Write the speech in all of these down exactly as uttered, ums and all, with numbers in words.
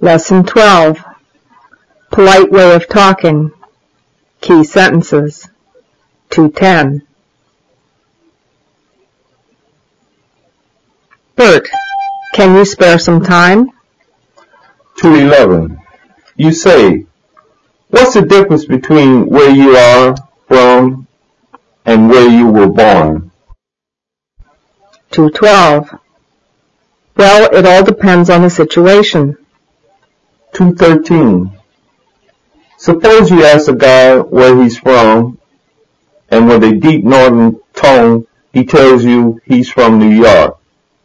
Lesson twelve. Polite way of talking. Key sentences. two ten. Bert, can you spare some time? two eleven. You say, what's the difference between where you are from and where you were born? two twelve. Well, it all depends on the situation. two thirteen. Suppose you ask a guy where he's from, and with a deep northern tone, he tells you he's from New York.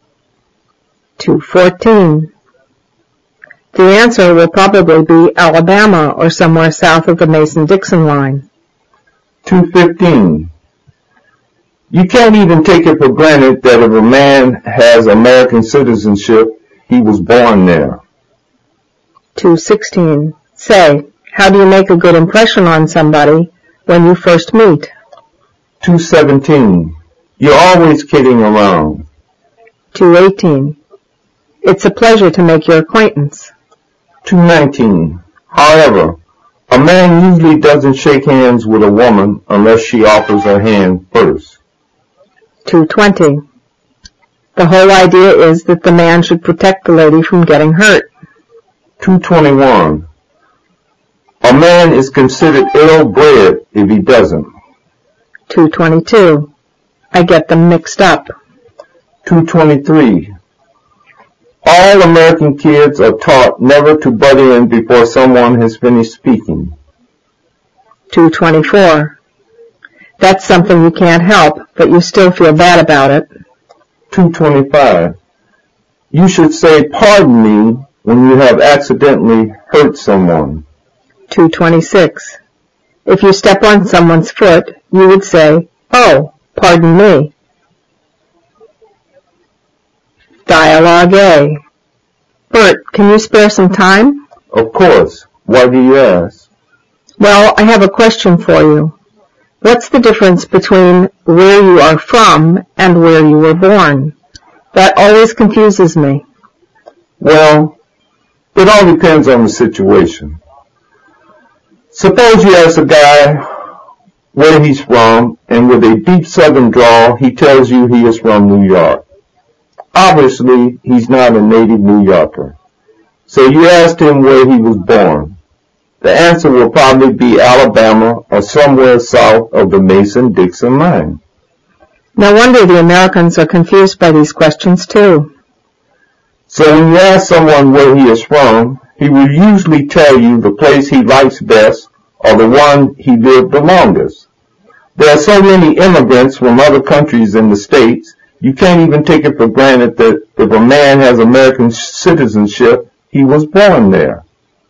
two fourteen. The answer will probably be Alabama or somewhere south of the Mason-Dixon line. two fifteen. You can't even take it for granted that if a man has American citizenship, he was born there. two sixteen. Say, how do you make a good impression on somebody when you first meet? two seventeen. You're always kidding around. two eighteen. It's a pleasure to make your acquaintance. two nineteen. However, a man usually doesn't shake hands with a woman unless she offers her hand first. two twenty. The whole idea is that the man should protect the lady from getting hurt. two twenty-one. A man is considered ill-bred if he doesn't. two twenty-two. I get them mixed up. two twenty-three. All American kids are taught never to butt in before someone has finished speaking. two twenty-four. That's something you can't help, but you still feel bad about it. two twenty-five. You should say, pardon me, when you have accidentally hurt someone. two twenty-six. If you step on someone's foot, you would say, oh, pardon me. Dialogue A. Bert, can you spare some time? Of course. Why do you ask? Well, I have a question for you. What's the difference between where you are from and where you were born? That always confuses me. Well, it all depends on the situation. Suppose you ask a guy where he's from, and with a deep southern drawl, he tells you he is from New York. Obviously, he's not a native New Yorker. So you asked him where he was born. The answer will probably be Alabama or somewhere south of the Mason-Dixon line. No wonder the Americans are confused by these questions, too. So when you ask someone where he is from, he will usually tell you the place he likes best or the one he lived the longest. There are so many immigrants from other countries in the States, you can't even take it for granted that if a man has American citizenship, he was born there.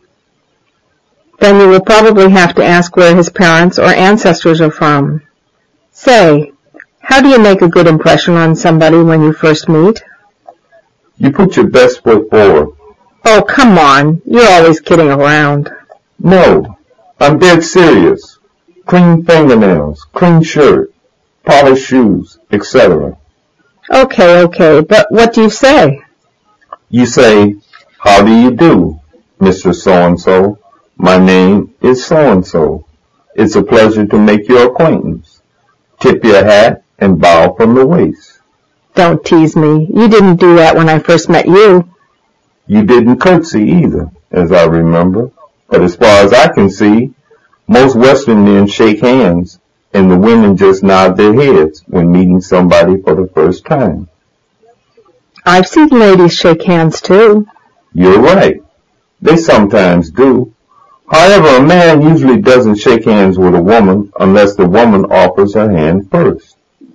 Then you will probably have to ask where his parents or ancestors are from. Say, how do you make a good impression on somebody when you first meet? You put your best foot forward. Oh, come on. You're always kidding around. No, I'm dead serious. Clean fingernails, clean shirt, polished shoes, et cetera. Okay, okay, but what do you say? You say, how do you do, Mister So-and-so? My name is so-and-so. It's a pleasure to make your acquaintance. Tip your hat and bow from the waist. Don't tease me. You didn't do that when I first met you. You didn't curtsy either, as I remember. But as far as I can see, most Western men shake hands, and the women just nod their heads when meeting somebody for the first time. I've seen ladies shake hands, too. You're right. They sometimes do. However, a man usually doesn't shake hands with a woman unless the woman offers her hand first.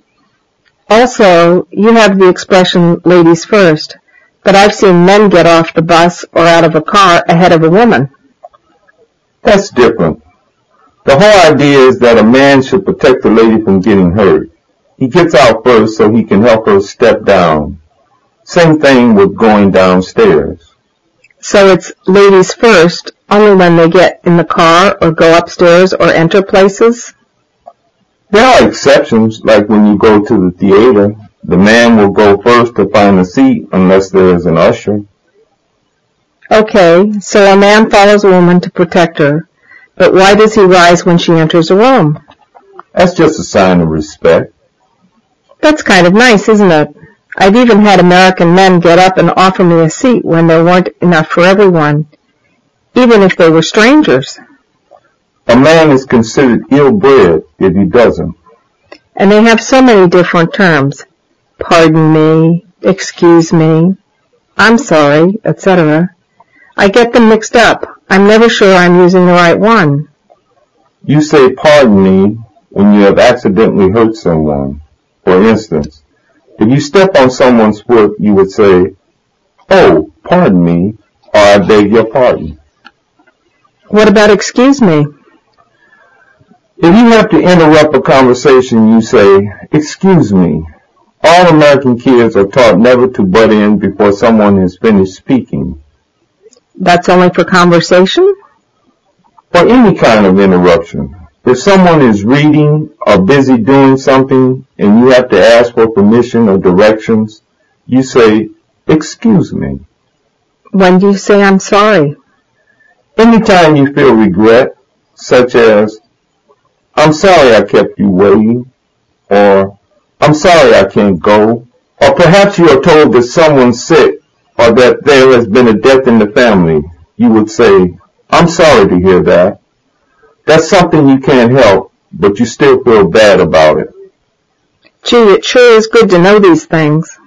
Also, you have the expression ladies first, but I've seen men get off the bus or out of a car ahead of a woman. That's different. The whole idea is that a man should protect the lady from getting hurt. He gets out first so he can help her step down. Same thing with going downstairs. So it's ladies first only when they get in the car or go upstairs or enter places? There are exceptions, like when you go to the theater. The man will go first to find a seat unless there is an usher. Okay, so a man follows a woman to protect her, but why does he rise when she enters a room? That's just a sign of respect. That's kind of nice, isn't it? I've even had American men get up and offer me a seat when there weren't enough for everyone, even if they were strangers. A man is considered ill-bred if he doesn't. And they have so many different terms. Pardon me, excuse me, I'm sorry, et cetera. I get them mixed up. I'm never sure I'm using the right one. You say pardon me when you have accidentally hurt someone. For instance, if you step on someone's foot, you would say, oh, pardon me, or I beg your pardon. What about excuse me? If you have to interrupt a conversation, you say, excuse me. All American kids are taught never to butt in before someone has finished speaking. That's only for conversation? For any kind of interruption. If someone is reading or busy doing something and you have to ask for permission or directions, you say, excuse me. When do you say I'm sorry? Anytime you feel regret, such as, I'm sorry I kept you waiting, or I'm sorry I can't go, or perhaps you are told that someone's sick or that there has been a death in the family, you would say, I'm sorry to hear that. That's something you can't help, but you still feel bad about it. Gee, it sure is good to know these things.